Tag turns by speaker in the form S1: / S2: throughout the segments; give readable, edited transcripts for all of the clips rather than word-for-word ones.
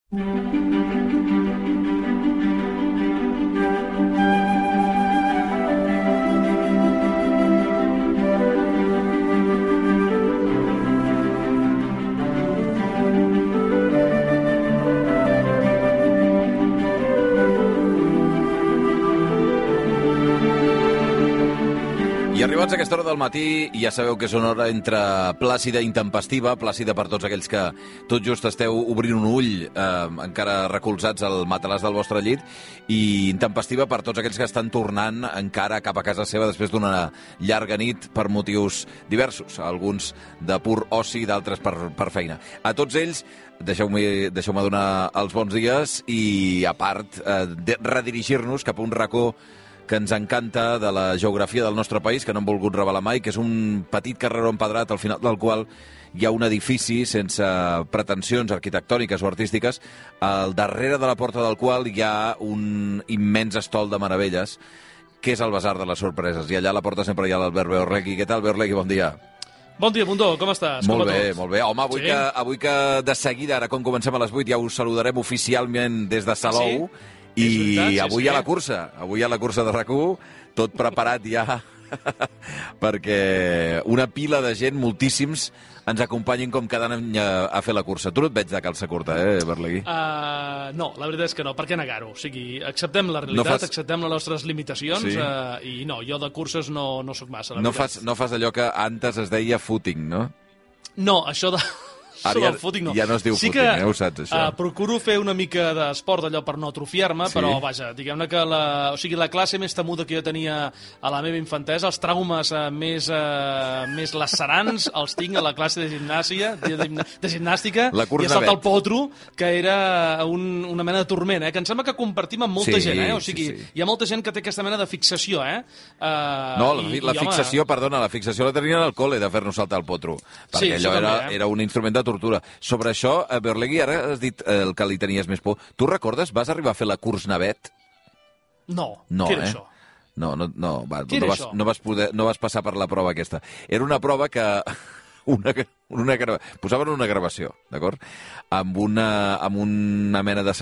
S1: I arribats a aquesta hora del matí, ja sabeu que és una hora entre plàcida i intempestiva, plàcida per tots aquells que tot just esteu obrint un ull, encara recolzats al matalàs del vostre llit, i intempestiva per tots aquells que estan tornant encara cap a casa seva després d'una llarga nit per motius diversos, alguns de pur oci, d'altres per feina. A tots ells, deixeu-me donar els bons dies i, a part, redirigir-nos cap a un racó que ens encanta de la geografia del nostre país, que no hem volgut revelar mai, que és un petit carreró empedrat al final del qual hi ha un edifici sense pretensions arquitectòniques o artístiques, al darrere de la porta del qual hi ha un immens estol de meravelles, que és el Basar de les Sorpreses. I allà a la porta sempre hi ha l'Albert Beorlegui. Què tal, Beorlegui? Bon dia.
S2: Bon dia, Bundó, com estàs?
S1: Molt bé, molt bé. Home, avui que de seguida, ara com comencem a les 8, ja us saludarem oficialment des de Salou.
S2: Sí?
S1: I avui hi ha la cursa de RAC1, tot preparat ja perquè una pila de gent, moltíssims, ens acompanyin com cada any a fer la cursa. Tu no et veig de calça curta, Beorlegui?
S2: No, la veritat és que no. Per què negar-ho? O sigui, acceptem la realitat, acceptem les nostres limitacions, i no, jo de curses no soc massa, la veritat.
S1: No fas allò que antes es deia footing, no?
S2: No, això de...
S1: Ara ja no es diu footing, ho saps, això.
S2: Procuro fer una mica d'esport allò per no atrofiar-me, però vaja, diguem-ne que la classe més temuda que jo tenia a la meva infantesa, els traumes més lacerants els tinc a la classe de gimnàstica i a saltar el potro, que era una mena de turment, que em sembla que compartim amb molta gent, o sigui, hi ha molta gent que té aquesta mena de fixació,
S1: No, la fixació la tenien al col·le de fer-nos saltar el potro, perquè allò era un instrument de tortura. Sobre això, Beorlegui, ara has dit el que li tenies més por. Tu recordes, vas arribar a fer la Kursnavet?
S2: No, què era això?
S1: No vas passar per la prova aquesta. Era una prova que... posaven una gravació, d'acord? Amb una mena de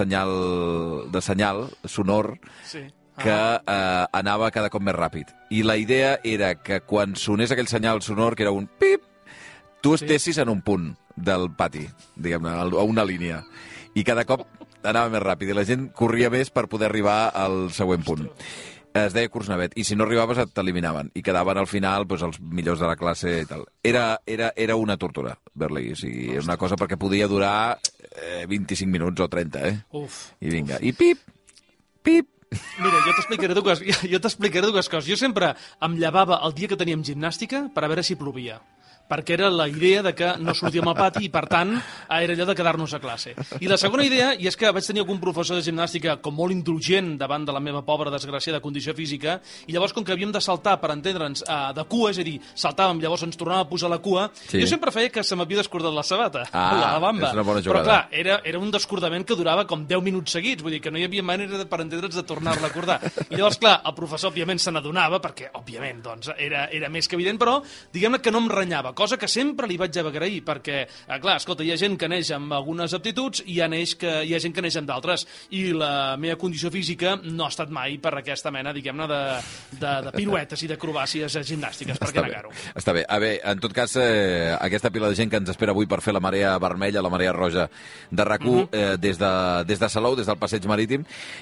S1: senyal sonor que anava cada cop més ràpid. I la idea era que quan sonés aquell senyal sonor, que era un pip, tu estessis en un punt del pati, diguem-ne, a una línia. I cada cop anava més ràpid, i la gent corria més per poder arribar al següent punt. Es deia Kursnavet, i si no arribaves t'eliminaven, i quedaven al final els millors de la classe i tal. Era una tortura, Beorlegui, o sigui, era una cosa perquè podia durar 25 minuts o 30, I vinga, i pip, pip.
S2: Mira, jo t'explicaré dues coses. Jo sempre em llevava el dia que teníem gimnàstica per a veure si plovia, perquè era la idea de que no sortíem al pati i, per tant, era allò de quedar-nos a classe. I la segona idea, i és que vaig tenir algun professor de gimnàstica com molt indulgent davant de la meva pobra desgràcia de condició física, i llavors, com que havíem de saltar, per entendre'ns, de cua, és a dir, saltàvem, llavors ens tornàvem a posar la cua, jo sempre feia que se m'havia descordat la sabata, la bamba.
S1: És una bona jugada.
S2: Però, clar, era un descordament que durava com 10 minuts seguits, vull dir que no hi havia manera, per entendre'ns, de tornar-la a acordar. I llavors, clar, el professor, òbviament, se n'adonava, perquè, òbviament, doncs, era més que evident, però, diguem-ne que no em renyava, cosa que sempre li vaig agrair, perquè, clar, escolta, hi ha gent que neix amb algunes aptituds i hi ha gent que neix amb d'altres, i la meva condició física no ha estat mai per aquesta mena, diguem-ne, de piruetes i d'acrobàcies gimnàstiques, per què negar-ho?
S1: Està bé. En tot cas, aquesta pila de gent que ens espera avui per fer la marea vermella, la marea roja de RAC1, des de Salou, des del Passeig Marítim,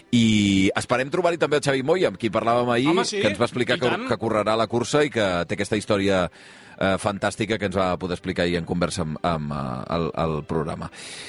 S1: i esperem trobar-hi també el Xavi Moya, amb qui parlàvem ahir, que ens va explicar que correrà la cursa i que té aquesta història fantàstica que ens va poder explicar ahir en conversa amb el programa.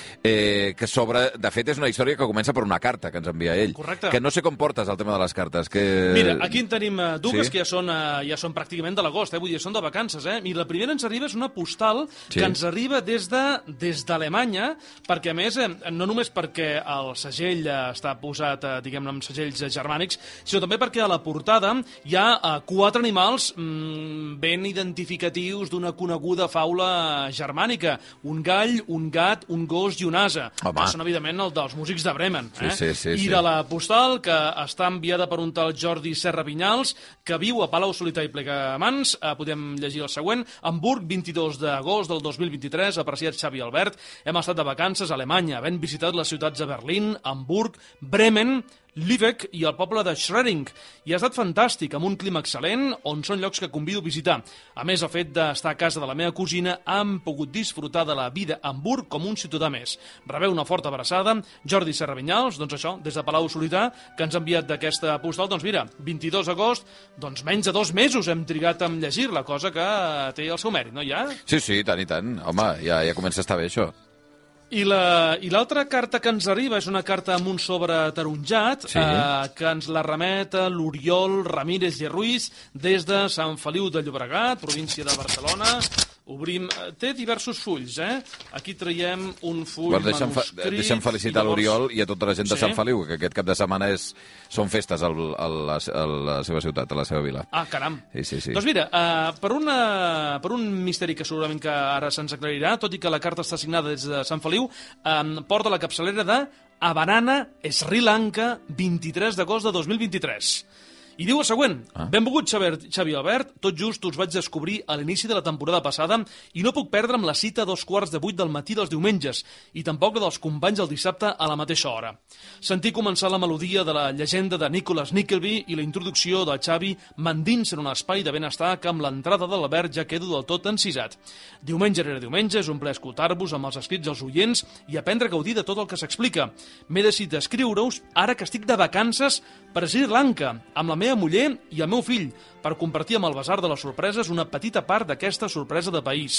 S1: Que sobre... De fet, és una història que comença per una carta que ens envia ell.
S2: Correcte.
S1: Que no sé com portes el tema de les cartes.
S2: Mira, aquí en tenim dues que ja són pràcticament de l'agost, vull dir, són de vacances, I la primera ens arriba és una postal que ens arriba des d'Alemanya, perquè a més, no només perquè el segell està posat, diguem-ne, amb segells germànics, sinó també perquè a la portada hi ha 4 animals ben identificatius indicatius d'una coneguda faula germànica. Un gall, un gat, un gos i un ase. Que són, evidentment, el dels músics de Bremen. I de la postal, que està enviada per un tal Jordi Serra Vinyals, que viu a Palau Solità i Plegamans, podem llegir el següent. Hamburg, 22 d'agost del 2023, apreciat Xavi Albert. Hem estat de vacances a Alemanya, havent visitat les ciutats de Berlín, Hamburg, Bremen, Lübeck i el poble de Schwerin. I ha estat fantàstic, amb un clima excel·lent, on són llocs que convido a visitar. A més, el fet d'estar a casa de la meva cosina, hem pogut disfrutar de la vida a Hamburg com un ciutadà més. Rebeu una forta abraçada. Jordi Serra Vinyals, doncs això, des de Palau Solità, que ens ha enviat d'aquesta postal, doncs mira, 22 d'agost, doncs menys de 2 mesos hem trigat en llegir-la, cosa que té el seu mèrit, no ja?
S1: Sí, tant i tant. Home, ja comença a estar bé, això.
S2: I l'altra carta que ens arriba és una carta amb un sobre taronjat, que ens la remet l'Oriol Ramírez i Ruiz des de Sant Feliu de Llobregat, província de Barcelona. Obrim... Té diversos fulls, Aquí traiem un full manuscrit...
S1: Deixa'm felicitar l'Oriol i a tota la gent de Sant Feliu, que aquest cap de setmana són festes a la seva ciutat, a la seva vila.
S2: Ah, caram.
S1: Sí.
S2: Doncs mira, per un misteri que segurament que ara se'ns aclarirà, tot i que la carta està signada des de Sant Feliu, porta la capçalera de Havanana, Sri Lanka, 23 d'agost de 2023. I diu el següent. Benvolgut, Xavi Albert. Tot just us vaig descobrir a l'inici de la temporada passada i no puc perdre'm la cita a 7:15 del matí dels diumenges i tampoc la dels companys el dissabte a la mateixa hora. Sentir començar la melodia de la llegenda de Nicholas Nickleby i la introducció del Xavi m'endinsa en un espai de benestar que amb l'entrada de l'Albert ja quedo del tot encisat. Diumenge rere diumenge és un plaer escoltar-vos amb els escrits dels oients i aprendre a gaudir de tot el que s'explica. M'he decidit escriure-us ara que estic de vacances per Sri Lanka, amb la meva muller i el meu fill, per compartir amb el Basar de les Sorpreses una petita part d'aquesta sorpresa de país.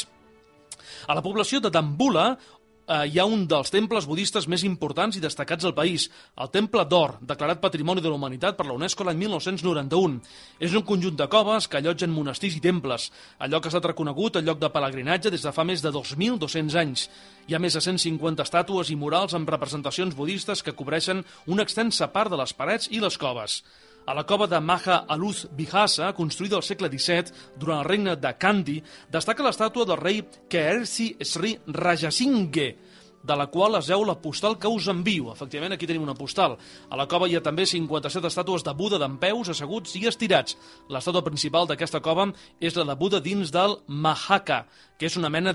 S2: A la població de Dambulla hi ha un dels temples budistes més importants i destacats del país, el Temple d'Or, declarat Patrimoni de la Humanitat per la UNESCO l'any 1991. És un conjunt de coves que allotgen monestirs i temples. El lloc ha estat reconegut el lloc de pelegrinatge des de fa més de 2.200 anys. Hi ha més de 150 estàtues i murals amb representacions budistes que cobreixen una extensa part de les parets i les coves. A la cova de Maha Aluz Bihasa, construïda al segle XVII durant el regne de Kandy, destaca l'estàtua del rei Kehesi Sri Rajasinghe, de la qual es veu la postal que us envio. Efectivament, aquí tenim una postal. A la cova hi ha també 57 estàtues de Buda dempeus, asseguts i estirats. L'estàtua principal d'aquesta cova és la de Buda dins del Mahaka, que és una mena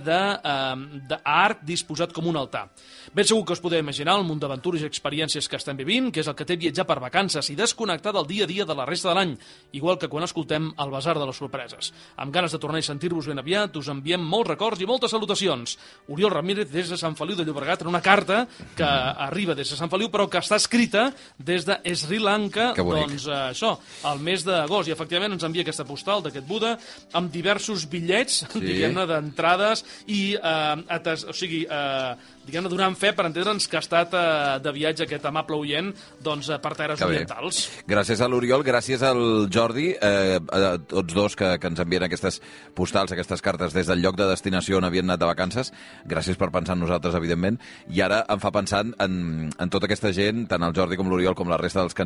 S2: d'arc disposat com un altar. Ben segur que us podeu imaginar el munt d'aventures i experiències que estem vivint, que és el que té viatjar per vacances i desconnectar del dia a dia de la resta de l'any, igual que quan escoltem el Basar de les Sorpreses. Amb ganes de tornar i sentir-vos ben aviat, us enviem molts records i moltes salutacions. Oriol Ramírez des de Sant Feliu de Llobregat, en una carta que arriba des de Sant Feliu, però que està escrita des de Sri Lanka, doncs això, al mes d'agost. I efectivament ens envia aquesta postal d'aquest Buda amb diversos bitllets, diguem-ne, d'entrades i, diguem-ne, donant fe per entendre'ns que ha estat de viatge aquest amable oient per terres orientals.
S1: Gràcies a l'Oriol, gràcies al Jordi, a tots dos que ens envien aquestes postals, aquestes cartes des del lloc de destinació on havien anat de vacances. Gràcies per pensar en nosaltres, evidentment. I ara em fa pensar en tota aquesta gent, tant el Jordi com l'Oriol com la resta dels que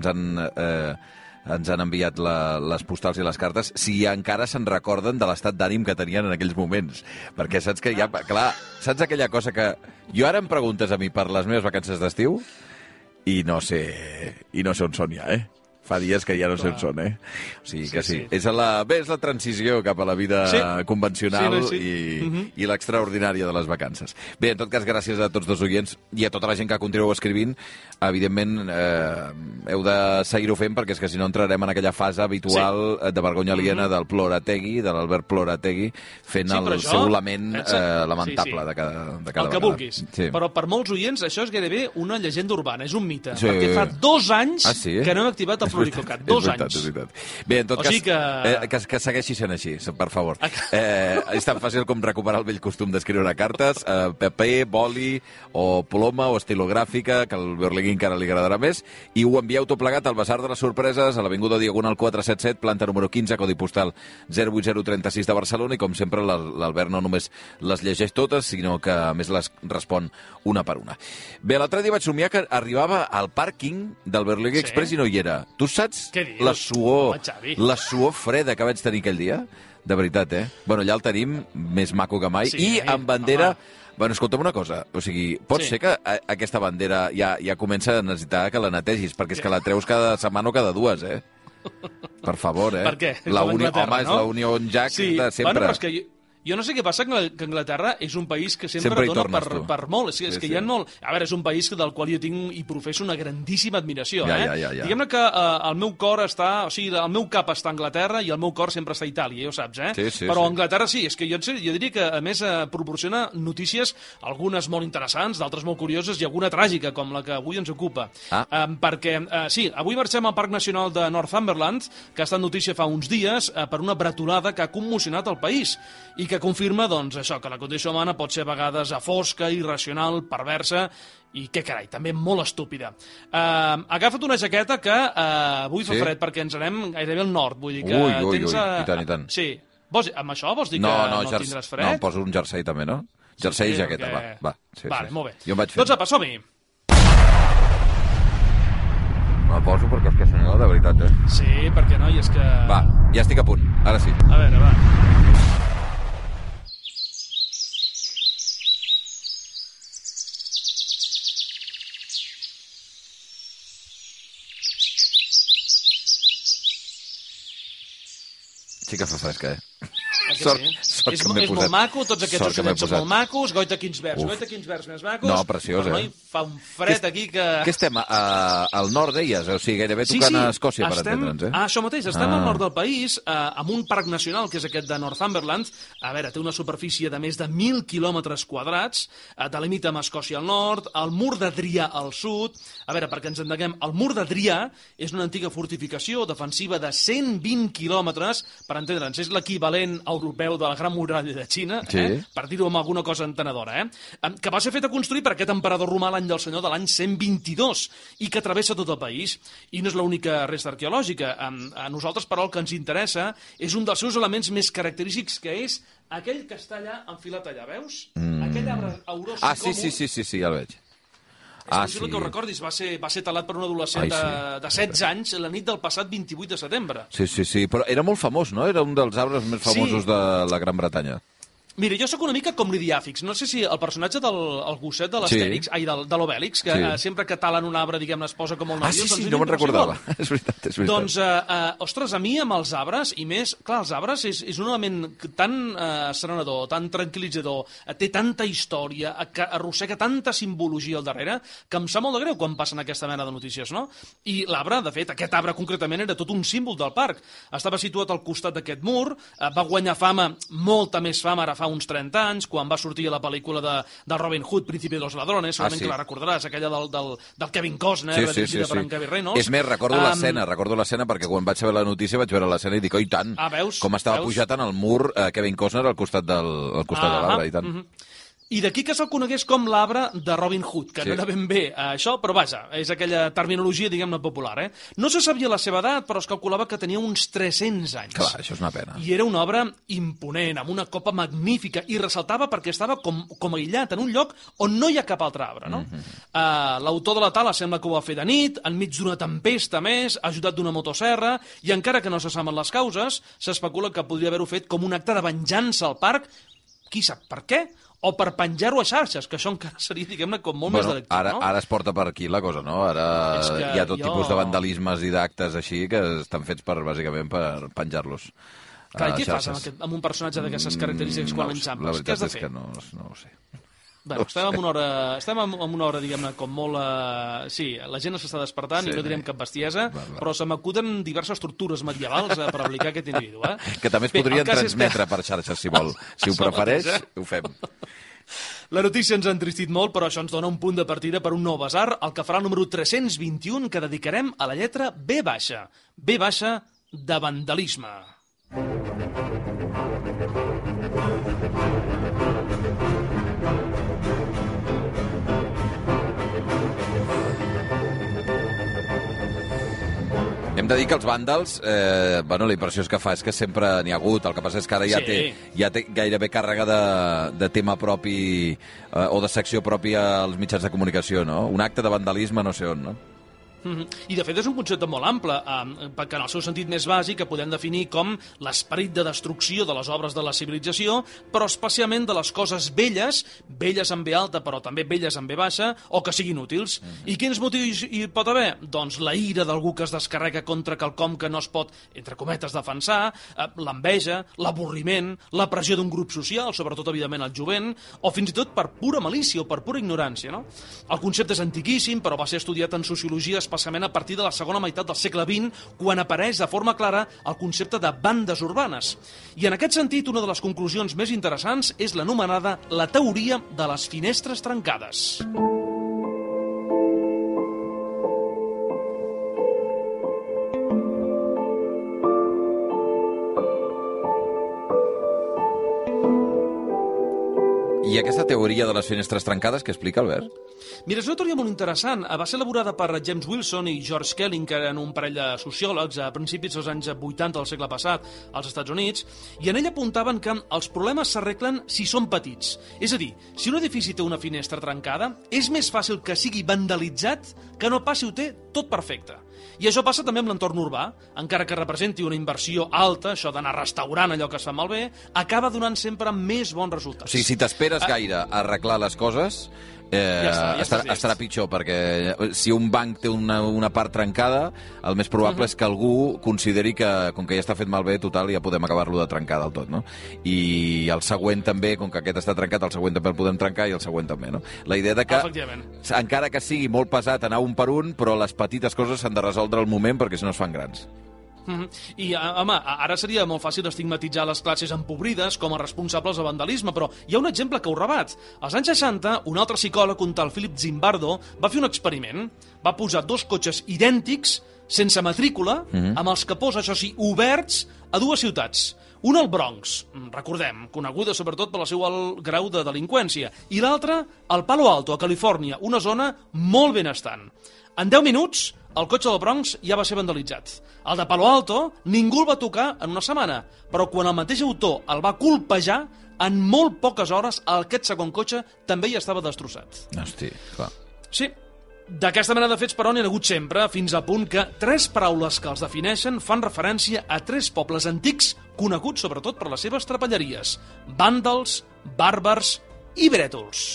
S1: ens han enviat les postals i les cartes, si encara se'n recorden de l'estat d'ànim que tenien en aquells moments. Perquè saps que ja... Clar, saps aquella cosa que... Jo ara em preguntes a mi per les meves vacances d'estiu i no sé on són ja, Fa dies que ja no sé on són, O sigui que sí. És la transició cap a la vida convencional i l'extraordinària de les vacances. Bé, en tot cas, gràcies a tots dos oients i a tota la gent que continueu escrivint. Evidentment, heu de seguir-ho fent, perquè és que si no entrarem en aquella fase habitual de vergonya aliena del Plorategui, de l'Albert Plorategui, fent el seu lament lamentable de cada vegada.
S2: El que vulguis. Però per molts oients això és gairebé una llegenda urbana, és un mite. Perquè fa 2 anys que no hem activat el Pluricocat. 2 anys.
S1: És veritat. Bé, en tot cas, que segueixi sent així, per favor. És tan fàcil com recuperar el vell costum d'escriure cartes, paper, boli, o ploma, o estilogràfica, que al Berlingui encara li agradarà més, i ho envieu tot plegat al Basar de les Sorpreses, a l'Avinguda Diagonal 477, planta número 15, codi postal 08036 de Barcelona, i com sempre l'Albert no només les llegeix totes, sinó que a més les respon una per una. Bé, l'altre dia vaig somiar que arribava al pàrquing del Berlingui Express i no hi era. Tu saps la suor freda que vaig tenir aquell dia? De veritat, Bueno, allà el tenim més maco que mai. I amb bandera... Bueno, escolta'm una cosa, o sigui, pot ser que aquesta bandera ja comença a necessitar que la netegis, perquè és que la treus cada setmana o cada dues, Per favor,
S2: Per què?
S1: Home, és la Union Jack de sempre.
S2: Bueno, però és que jo no sé què passa, que Anglaterra és un país que sempre dona per molt. És que hi ha molt... A veure, és un país del qual jo tinc i professo una grandíssima admiració.
S1: Ja.
S2: Diguem-ne que el meu cor està... O sigui, el meu cap està a Anglaterra i el meu cor sempre està a Itàlia, ja ho saps, Però Anglaterra sí, és que jo diria que, a més, proporciona notícies, algunes molt interessants, d'altres molt curioses i alguna tràgica, com la que avui ens ocupa. Perquè, avui marxem al Parc Nacional de Northumberland, que ha estat notícia fa uns dies, per una bretolada que ha commocionat el país i que confirma, doncs, això, que la condició humana pot ser a vegades fosca, irracional, perversa i, què carai, també molt estúpida. Agafa't una jaqueta que avui fa fred perquè ens anem gairebé al nord. Vull dir que
S1: ui, i tant.
S2: Sí. Amb això vols dir que no tindràs fred?
S1: No, poso un jersei també, no? Jersei i jaqueta, va.
S2: Vale, molt bé.
S1: Jo em vaig fent.
S2: Doncs apa, som-hi.
S1: Me poso perquè és que s'anirà de veritat,
S2: Sí, perquè no, i és que...
S1: Va, ja estic a punt, ara sí.
S2: A veure, va.
S1: Sí que fa fresca,
S2: Sort és molt maco, tots aquests ocells són molt macos. Goita quins vers més macos.
S1: No, preciós,
S2: Però fa un fred aquí que...
S1: Què estem? Al nord, deies? O sigui, gairebé tocant a Escòcia, per entendre'ns,
S2: Això mateix, estem al nord del país, amb un parc nacional, que és aquest de Northumberland. A veure, té una superfície de més de 1.000 quilòmetres quadrats, delimita amb Escòcia al nord, el mur d'Adrià al sud. A veure, perquè ens entenguem, el mur d'Adrià és una antiga fortificació defensiva de 120 quilòmetres, per entendre'ns, és l'equivalent europeu de la Gran Muralla de Xina, per dir-ho amb alguna cosa entenedora, que va ser fet a construir per aquest emperador romà l'any del senyor de l'any 122 i que travessa tot el país. I no és l'única resta arqueològica. A nosaltres, però, el que ens interessa és un dels seus elements més característics, que és aquell que està allà enfilat allà, veus? Aquell arbre aurós
S1: sí, ja el veig.
S2: És possible que ho recordis, va ser talat per un adolescent de 16 anys la nit del passat 28 de setembre.
S1: Sí, però era molt famós, no? Era un dels arbres més famosos de la Gran Bretanya.
S2: Mira, jo sóc una mica com l'Idiàfix. No sé si el personatge del gosset de l'Astèrix, de l'Obèlix, que sempre que talen un arbre, diguem-ne, es posa com molt nerviós...
S1: Sí, no me'n recordava. És veritat.
S2: Doncs, ostres, a mi amb els arbres, i més, clar, els arbres és un element tan serenador, tan tranquil·litzador, té tanta història, que arrossega tanta simbologia al darrere, que em sap molt de greu quan passen aquesta mena de notícies, no? I l'arbre, de fet, aquest arbre concretament era tot un símbol del parc. Estava situat al costat d'aquest mur, va guanyar fama, molta més fama, ara fa uns 30 anys, quan va sortir a la pel·lícula de Robin Hood, Príncipe de los Ladrones, segurament que la recordaràs, aquella del Kevin Costner, dirigida per en Kevin Reynolds.
S1: És més, recordo l'escena, perquè quan vaig saber la notícia vaig veure l'escena i dic, oi tant, com estava pujat en el mur Kevin Costner al costat de l'arbre, i tant.
S2: I d'aquí que se'l conegués com l'arbre de Robin Hood, que no era ben bé això, però vaja, és aquella terminologia, diguem-ne, popular. No se sabia la seva edat, però es calculava que tenia uns 300 anys.
S1: Clar, això és una pena.
S2: I era una obra imponent, amb una copa magnífica, i ressaltava perquè estava com aïllat, en un lloc on no hi ha cap altre arbre. No? L'autor de la tala sembla que ho va fer de nit, enmig d'una tempesta més, ajudat d'una motosserra, i encara que no se saben les causes, s'especula que podria haver-ho fet com un acte de venjança al parc, qui sap per què, o per penjar-ho a xarxes, que això encara seria, diguem-ne, com molt més delictiu, no?
S1: Ara es porta per aquí la cosa, no? Ara hi ha tot tipus de vandalismes i d'actes així que estan fets bàsicament per penjar-los.
S2: Clar, i què fas amb un personatge d'aquestes característiques quan l'enxampes?
S1: La veritat és que no ho sé.
S2: Bé, estem en una hora, diguem-ne, com molt... Sí, la gent s'està despertant i no direm cap bestiesa, però se m'acuden diverses tortures medievals per aplicar aquest individu.
S1: Que també es podrien transmetre per xarxes, si vol. Si ho prefereix, ho fem.
S2: La notícia ens ha entristit molt, però això ens dona un punt de partida per un nou basar, el que farà el número 321, que dedicarem a la lletra B baixa. B baixa de vandalisme.
S1: Hem de dir que els vàndals, la impressió que fa és que sempre n'hi ha hagut, el que passa és que ara ja té gairebé càrrega de tema propi o de secció pròpia als mitjans de comunicació, no? Un acte de vandalisme no sé on, no?
S2: I, de fet, és un concepte molt ample, perquè en el seu sentit més bàsic que podem definir com l'esperit de destrucció de les obres de la civilització, però especialment de les coses velles, velles amb B alta, però també velles amb B baixa, o que siguin útils. I quins motius hi pot haver? Doncs la ira d'algú que es descarrega contra quelcom que no es pot, entre cometes, defensar, l'enveja, l'avorriment, la pressió d'un grup social, sobretot, evidentment, el jovent, o fins i tot per pura malícia o per pura ignorància, no? El concepte és antiquíssim, però va ser estudiat en sociologia especialment a partir de la segona meitat del segle XX, quan apareix de forma clara el concepte de bandes urbanes. I en aquest sentit, una de les conclusions més interessants és l'anomenada la teoria de les finestres trencades.
S1: I aquesta teoria de les finestres trencades, què explica, Albert?
S2: Mira, és una teoria molt interessant. Va ser elaborada per James Wilson i George Kelly, que eren un parell de sociòlegs a principis dels anys 80 del segle passat als Estats Units, i en ell apuntaven que els problemes s'arreglen si són petits. És a dir, si un edifici té una finestra trencada, és més fàcil que sigui vandalitzat que no passi ho té tot perfecte. I això passa també amb l'entorn urbà. Encara que representi una inversió alta, això d'anar restaurant allò que es fa malbé, acaba donant sempre més bons resultats.
S1: O sigui, si t'esperes gaire a arreglar les coses, estarà pitjor, perquè si un banc té una part trencada, el més probable és que algú consideri que, com que ja està fet malbé, total, ja podem acabar-lo de trencar del tot, no? I el següent també, com que aquest està trencat, el següent també el podem trencar i el següent també, no? La idea de que, encara que sigui molt pesat anar un per un, però les petites coses s'han de resoldre al moment perquè si no es fan grans.
S2: I, home, ara seria molt fàcil estigmatitzar les classes empobrides com a responsables de vandalisme, però hi ha un exemple que ho rebat. Als anys 60, un altre psicòleg, un tal Philip Zimbardo, va fer un experiment. Va posar 2 cotxes idèntics, sense matrícula, amb els capós, això sí, oberts, a 2 ciutats. Un al Bronx, recordem, coneguda sobretot per el seu alt grau de delinqüència, i l'altre al Palo Alto, a Califòrnia, una zona molt benestant. En 10 minuts, el cotxe del Bronx ja va ser vandalitzat. El de Palo Alto ningú el va tocar en una setmana, però quan el mateix autor el va colpejar, en molt poques hores aquest segon cotxe també ja estava destrossat.
S1: Hosti, clar.
S2: Sí, d'aquesta mena de fets, però, n'hi ha hagut sempre, fins al punt que 3 paraules que els defineixen fan referència a 3 pobles antics coneguts sobretot per les seves trapelleries: vàndals, bàrbars i brètols.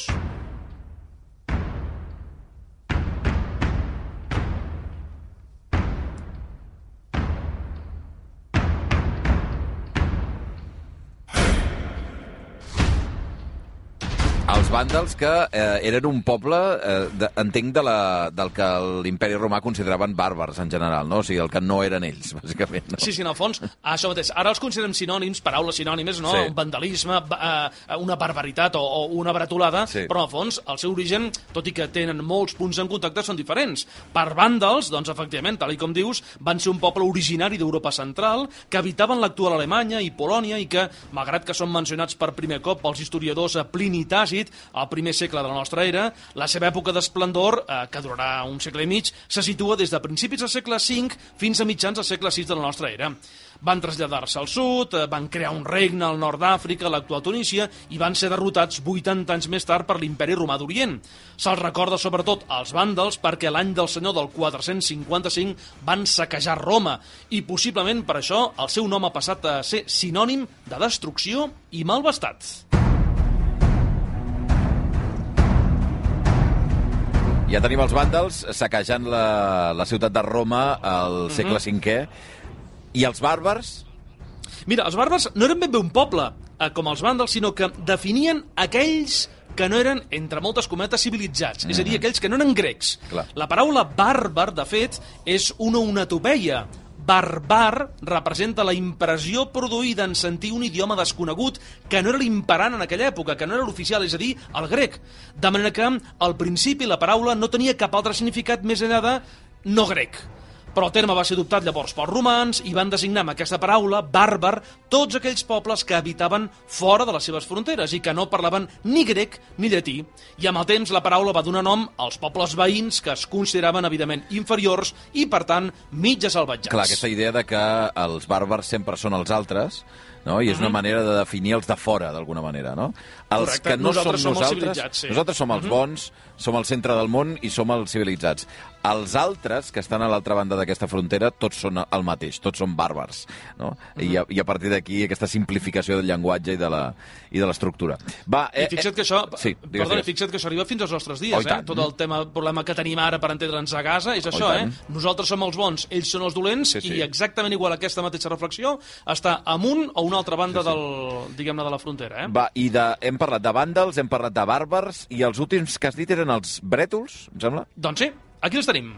S1: Els vàndals, que eren un poble, entenc, del que l'Imperi Romà consideraven bàrbars en general, no? O sigui, el que no eren ells, bàsicament. No?
S2: Sí, en el fons, això mateix. Ara els considerem sinònims, paraules sinònimes, no? Sí. Un vandalisme, una barbaritat o una bretolada, sí. Però en el fons, el seu origen, tot i que tenen molts punts en contacte, són diferents. Per vàndals, doncs, efectivament, tal com dius, van ser un poble originari d'Europa Central, que habitaven l'actual Alemanya i Polònia i que, malgrat que són mencionats per primer cop pels historiadors Plini i Tàcit, al primer segle de la nostra era, la seva època d'esplendor, que durarà un segle i mig, se situa des de principis del segle V fins a mitjans del segle VI de la nostra era. Van traslladar-se al sud, van crear un regne al nord d'Àfrica, l'actual Tunísia, i van ser derrotats 80 anys més tard per l'Imperi Romà d'Orient. Se'ls recorda sobretot als vàndals perquè l'any del senyor del 455 van saquejar Roma, i possiblement per això el seu nom ha passat a ser sinònim de destrucció i malvestat.
S1: Ja tenim els vàndals saquejant la ciutat de Roma al segle V. I els bàrbars?
S2: Mira, els bàrbars no eren ben bé un poble, com els vàndals, sinó que definien aquells que no eren, entre moltes cometes, civilitzats. És a dir, aquells que no eren grecs.
S1: Clar.
S2: La paraula bàrbar, de fet, és una onomatopeia. Barbar representa la impressió produïda en sentir un idioma desconegut que no era l'imperant en aquella època, que no era l'oficial, és a dir, el grec. De manera que, al principi, la paraula no tenia cap altre significat més enllà de no grec. Però el terme va ser adoptat llavors pels romans i van designar amb aquesta paraula, bàrbar, tots aquells pobles que habitaven fora de les seves fronteres i que no parlaven ni grec ni llatí. I amb el temps la paraula va donar nom als pobles veïns que es consideraven evidentment inferiors i, per tant, mitja salvatjats.
S1: Clar, aquesta idea de que els bàrbars sempre són els altres no? I és una manera de definir els de fora, d'alguna manera, no? Els
S2: Correcte.
S1: que no
S2: Nosaltres
S1: som
S2: som els
S1: nosaltres,
S2: civilitzats, sí.
S1: nosaltres som els bons, som el centre del món i som els civilitzats. Els altres, que estan a l'altra banda d'aquesta frontera, tots són el mateix, tots són bàrbars, no? I a partir d'aquí aquesta simplificació del llenguatge i de l'estructura. Va,
S2: I fixa't que això,
S1: sí,
S2: perdona, fixa't que això arriba fins als nostres dies, Tot el problema que tenim ara per entendre'ns a Gaza és això, Nosaltres som els bons, ells són els dolents, i exactament igual aquesta mateixa reflexió està amunt o una altra banda diguem-ne, de la frontera,
S1: Va, i hem parlat de vàndals, hem parlat de bàrbars, i els últims que has dit eren els brètols, em sembla?
S2: Doncs sí, aquí els tenim.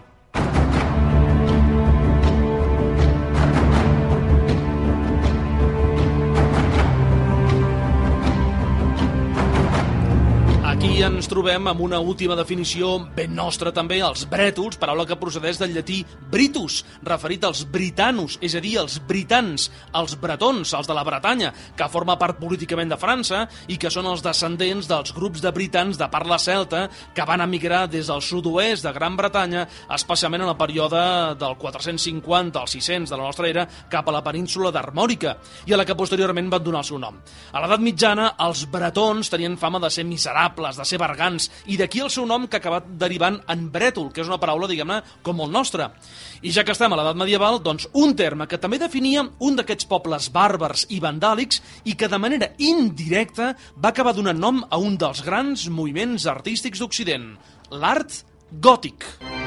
S2: Aquí ens trobem amb una última definició ben nostra també, els brètols, paraula que procedeix del llatí britus, referit als britanos, és a dir, els britans, els bretons, els de la Bretanya, que forma part políticament de França i que són els descendents dels grups de britans de parla celta que van emigrar des del sud-oest de Gran Bretanya, especialment en el període del 450 al 600 de la nostra era, cap a la península d'Armòrica, i a la que posteriorment van donar el seu nom. A l'edat mitjana, els bretons tenien fama de ser miserables, de ser bergants, i d'aquí el seu nom que ha acabat derivant en brètol, que és una paraula, diguem-ne, com el nostre. I ja que estem a l'edat medieval, doncs un terme que també definia un d'aquests pobles bàrbars i vandàlics i que de manera indirecta va acabar donant nom a un dels grans moviments artístics d'Occident, l'art gòtic.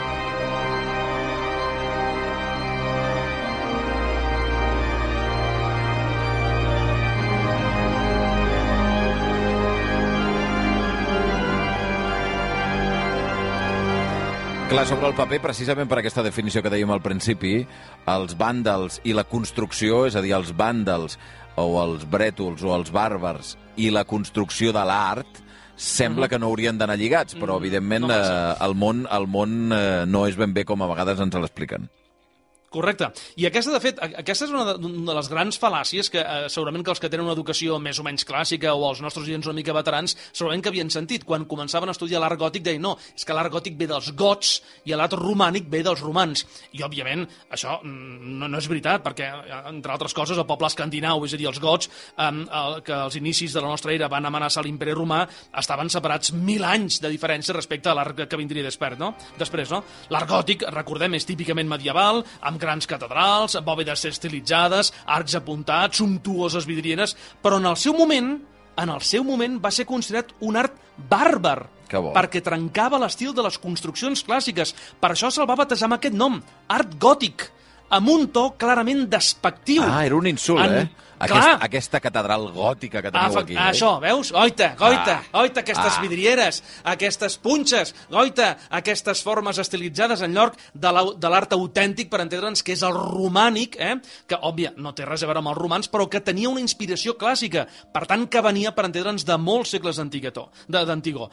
S1: Clar, sobre el paper, precisament per aquesta definició que dèiem al principi, els vàndals i la construcció, és a dir, els vàndals o els brètols o els bàrbars i la construcció de l'art, sembla que no haurien d'anar lligats, però evidentment el món no és ben bé com a vegades ens l'expliquen.
S2: Correcte. I aquesta, de fet, aquesta és una de les grans fal·làcies que segurament que els que tenen una educació més o menys clàssica o els nostres oients una mica veterans segurament que havien sentit. Quan començaven a estudiar l'art gòtic deien no, és que l'art gòtic ve dels gots i l'art romànic ve dels romans. I, òbviament, això no és veritat, perquè, entre altres coses, el poble escandinau, és a dir, els gots, que als inicis de la nostra era van amenaçar l'imperi romà, estaven separats 1000 anys de diferència respecte a l'art que vindria després, no? L'art gòtic, recordem, és típicament medieval, amb grans catedrals, bòvedes estilitzades, arcs apuntats, sumptuoses vidrieres, però en el seu moment va ser considerat un art bàrbar, perquè trencava l'estil de les construccions clàssiques. Per això se'l va batejar amb aquest nom, art gòtic, amb un to clarament despectiu.
S1: Ah, era un insult, Aquesta catedral gòtica que teniu aquí.
S2: Això, veus? Oita, aquestes vidrieres, aquestes punxes, aquestes formes estilitzades en lloc de l'art autèntic, per entendre'ns, que és el romànic, que, òbvia, no té res a veure amb els romans, però que tenia una inspiració clàssica, per tant, que venia, per entendre'ns, de molts segles d'antigor.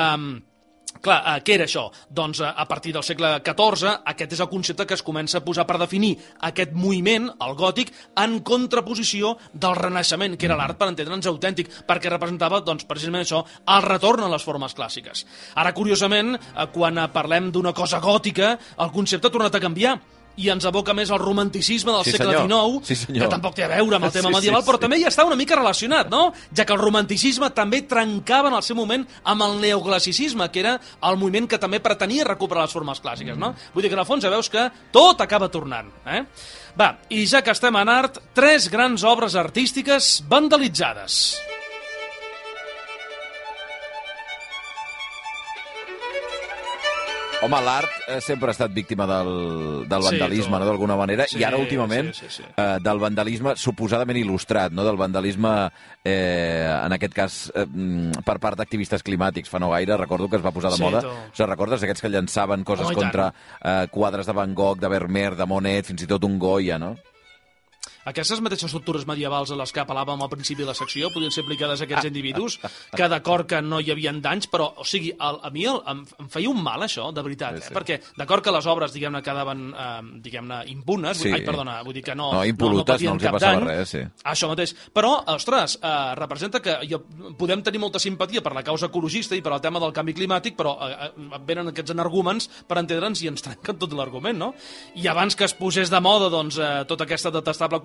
S2: Clar, què era això? Doncs a partir del segle XIV aquest és el concepte que es comença a posar per definir aquest moviment, el gòtic, en contraposició del Renaixement, que era l'art, per entendre'ns, autèntic, perquè representava, doncs, precisament això, el retorn a les formes clàssiques. Ara, curiosament, quan parlem d'una cosa gòtica, el concepte ha tornat a canviar, i ens aboca més al romanticisme del segle XIX, que tampoc té a veure amb el tema medieval, però també hi està una mica relacionat, no? Ja que el romanticisme també trencava en el seu moment amb el neoclassicisme, que era el moviment que també pretenia recuperar les formes clàssiques, no? Vull dir que, en el fons, ja veus que tot acaba tornant, Va, i ja que estem en art, 3 grans obres artístiques vandalitzades.
S1: Home, l'art sempre ha estat víctima del vandalisme, no, d'alguna manera, i ara últimament del vandalisme suposadament il·lustrat, no, del vandalisme, en aquest cas, per part d'activistes climàtics. Fa no gaire, recordo que es va posar de moda. Recordes aquests que llançaven coses contra quadres de Van Gogh, de Vermeer, de Monet, fins i tot un Goya, no?
S2: Aquestes mateixes estructures medievals a les que apel·làvem al principi de la secció podien ser aplicades a aquests individus, que d'acord que no hi havia danys, però, o sigui, a mi em feia un mal això, de veritat, perquè d'acord que les obres, diguem-ne, quedaven, diguem-ne, impunes, vull dir que no patien cap dany, això mateix, però, ostres, representa que podem tenir molta simpatia per la causa ecologista i per al tema del canvi climàtic, però venen aquests energúmens per entendre'ns i ens trenquen tot l'argument, no? I abans que es posés de moda, doncs, tota aquesta detestable costum,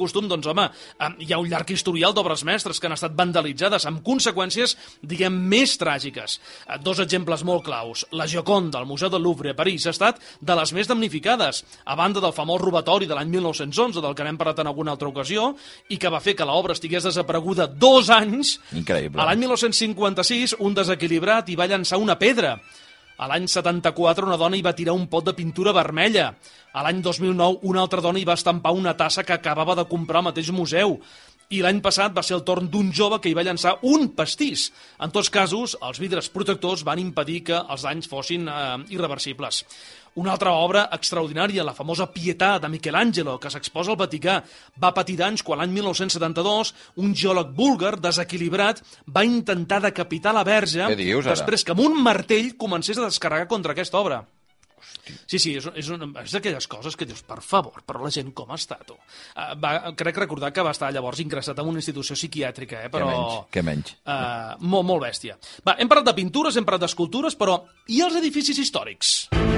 S2: costum, doncs, home, hi ha un llarg historial d'obres mestres que han estat vandalitzades amb conseqüències, diguem, més tràgiques. Dos exemples molt claus. La Gioconda, al Museu del Louvre a París, ha estat de les més damnificades, a banda del famós robatori de l'any 1911, del que n'hem parlat en alguna altra ocasió, i que va fer que l'obra estigués desapareguda 2 anys.
S1: Increïble.
S2: A l'any 1956, un desequilibrat hi va llançar una pedra. A l'any 74, una dona hi va tirar un pot de pintura vermella. A l'any 2009, una altra dona hi va estampar una tassa que acabava de comprar al mateix museu. I l'any passat va ser el torn d'un jove que hi va llançar un pastís. En tots casos, els vidres protectors van impedir que els danys fossin irreversibles. Una altra obra extraordinària, la famosa Pietà de Michelangelo, que s'exposa al Vaticà, va patir danys quan l'any 1972 un geòleg búlgar desequilibrat va intentar decapitar la Verge després que amb un martell comencés a descarregar contra aquesta obra. Sí, és d'aquelles coses que dius, per favor, però la gent com està, tu? Crec recordar que va estar llavors ingressat en una institució psiquiàtrica, però...
S1: Què menys.
S2: Molt bèstia. Va, hem parlat de pintures, hem parlat d'escultures, però i els edificis històrics?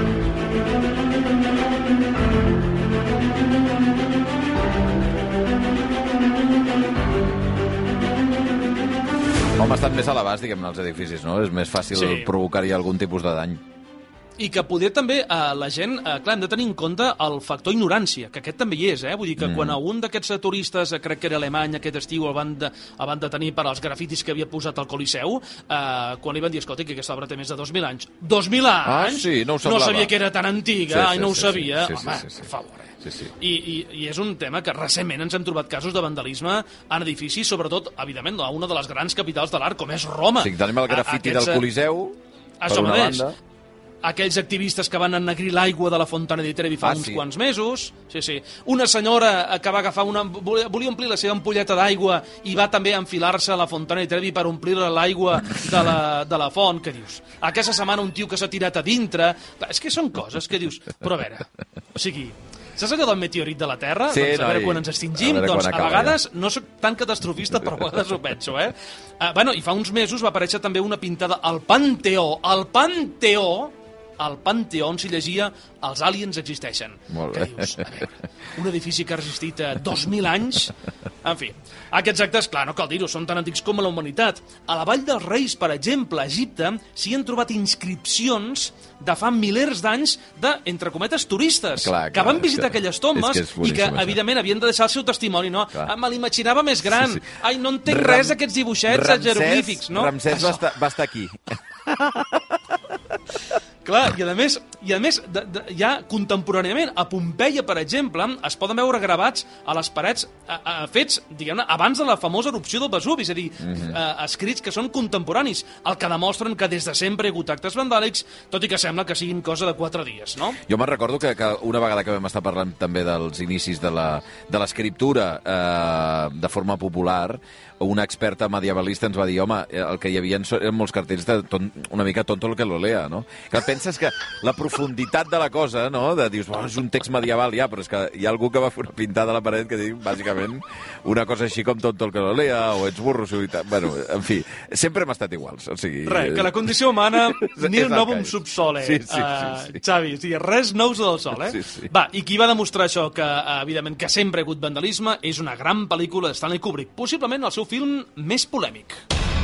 S1: Home, estan més a l'abast, diguem-ne, els edificis, no? És més fàcil provocar-hi algun tipus de dany.
S2: I que poder també la gent, clar, hem de tenir en compte el factor ignorància, que aquest també hi és, Vull dir que quan un d'aquests turistes, crec que era alemany, aquest estiu el van detenir per als grafitis que havia posat al Coliseu, quan li van dir, escolta, que aquesta obra té més de 2.000 anys. 2.000 anys?
S1: Sí, no ho semblava.
S2: No sabia que era tan antiga,
S1: no
S2: ho sabia. Home,
S1: per
S2: favor,
S1: Sí.
S2: I és un tema que recentment ens hem trobat casos de vandalisme en edificis, sobretot, evidentment, a una de les grans capitals de l'art, com és Roma.
S1: Sí, tenim el grafiti del Coliseu, per una banda.
S2: Aquells activistes que van ennegrir l'aigua de la Fontana di Trevi fa uns quants mesos. Sí. Una senyora que va agafar volia omplir la seva ampolleta d'aigua i va també enfilar-se a la Fontana di Trevi per omplir-la l'aigua de la font. Què dius? Aquesta setmana un tio que s'ha tirat a dintre. És que són coses que dius... Però a veure, o sigui... Saps allò del meteorit de la Terra?
S1: Sí,
S2: doncs a veure quan ens extingim. Doncs a vegades no soc tan catastrofista, però a vegades ho penso, Bueno, i fa uns mesos va aparèixer també una pintada al Panteó. Al Panteó on s'hi llegia els aliens existeixen.
S1: Molt bé.
S2: Que dius, a veure, un edifici que ha resistit 2.000 anys... En fi, aquests actes, clar, no cal dir-ho, són tan antics com la humanitat. A la Vall dels Reis, per exemple, a Egipte, s'hi han trobat inscripcions de fa milers d'anys de, entre cometes, turistes, que van visitar aquelles tombes i que, evidentment, havien de deixar el seu testimoni, no? Me l'imaginava més gran. Ai, no entenc res d'aquests dibuixets jeroglífics, no?
S1: Ramsès va estar aquí.
S2: Clar, i a més ja contemporàniament, a Pompeia, per exemple, es poden veure gravats a les parets fets, diguem-ne, abans de la famosa erupció del Vesuvi, és a dir, escrits que són contemporanis, el que demostren que des de sempre hi ha hagut actes vandàlics, tot i que sembla que siguin cosa de 4 dies, no?
S1: Jo me'n recordo que una vegada que vam estar parlant també dels inicis de l'escriptura de forma popular, una experta medievalista ens va dir, home, el que hi havia eren molts cartells de una mica tonto el que lo lea, no? Que penses que la profunditat de la cosa, no? De dius, és un text medieval, ja, però és que hi ha algú que va fer una pintada a la paret que diu, bàsicament, una cosa així com tonto el que lo lea, o ets burro, i tal. Bueno, en fi, sempre hem estat iguals, o sigui...
S2: Res, que la condició humana nil novum subsole.
S1: Sí.
S2: Xavi, sí, res nous del sol,
S1: Sí.
S2: Va, i qui va demostrar això, que evidentment que sempre hi ha hagut vandalisme, és una gran pel·lícula de Stanley Kubrick, possiblement el seu film més polèmic.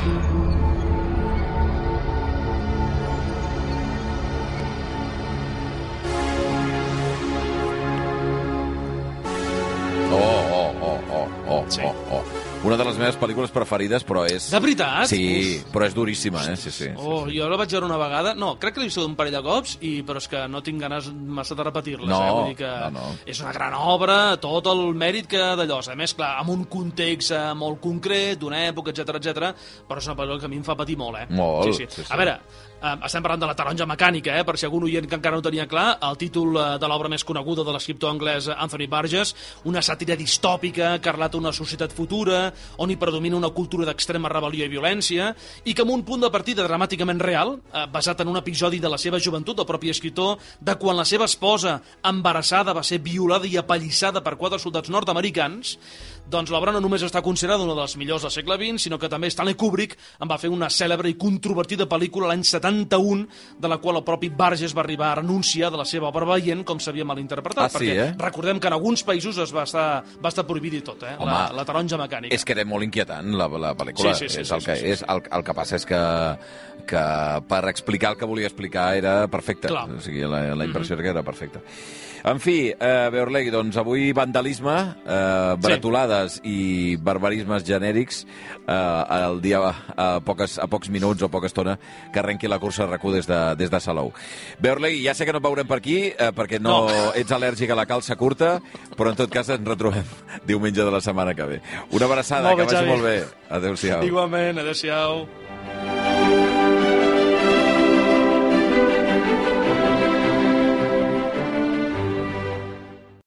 S1: Sí. Una de les meves pel·lícules preferides, però és...
S2: De veritat?
S1: Sí, però és duríssima, Sí.
S2: Jo la vaig veure una vegada... No, crec que l'he vist un parell de cops, però és que no tinc ganes massa de repetir-les. Vull dir que és una gran obra, tot el mèrit que d'allò. A més, clar, amb un context molt concret, d'una època, etc, però és una pel·lícula que a mi em fa patir molt,
S1: Molt.
S2: Sí. A veure, estem parlant de La taronja mecànica, per si algun oient que encara no tenia clar, el títol de l'obra més coneguda de l'escriptor anglès Anthony Burgess, una sàtira distòpica que relata una societat futura on hi predomina una cultura d'extrema rebel·lió i violència, i que amb un punt de partida dramàticament real, basat en un episodi de la seva joventut del propi escriptor, de quan la seva esposa embarassada va ser violada i apallissada per 4 soldats nord-americans, Doncs l'obra no només està considerada una de les millors del segle XX, sinó que també Stanley Kubrick en va fer una cèlebre i controvertida pel·lícula l'any 71, de la qual el propi Burgess va arribar a renunciar de la seva obra veient com s'havia malinterpretat.
S1: Sí,
S2: perquè recordem que en alguns països va estar prohibit i tot, la taronja mecànica.
S1: És que era molt inquietant, la pel·lícula.
S2: Sí.
S1: El que passa és que per explicar el que volia explicar era perfecte.
S2: Clar.
S1: O sigui, la impressió era que era perfecta. En fi, Beorlegui, doncs avui vandalisme, bretolades i barbarismes genèrics el dia a pocs minuts o poca estona que arrenqui la cursa RAC1 des de Salou. Beorlegui, ja sé que no et veurem per aquí perquè no ets al·lèrgic a la calça curta, però en tot cas ens retrobem diumenge de la setmana que ve. Una abraçada, que vagi molt bé. Adéu-siau.
S2: Igualment, adéu-siau.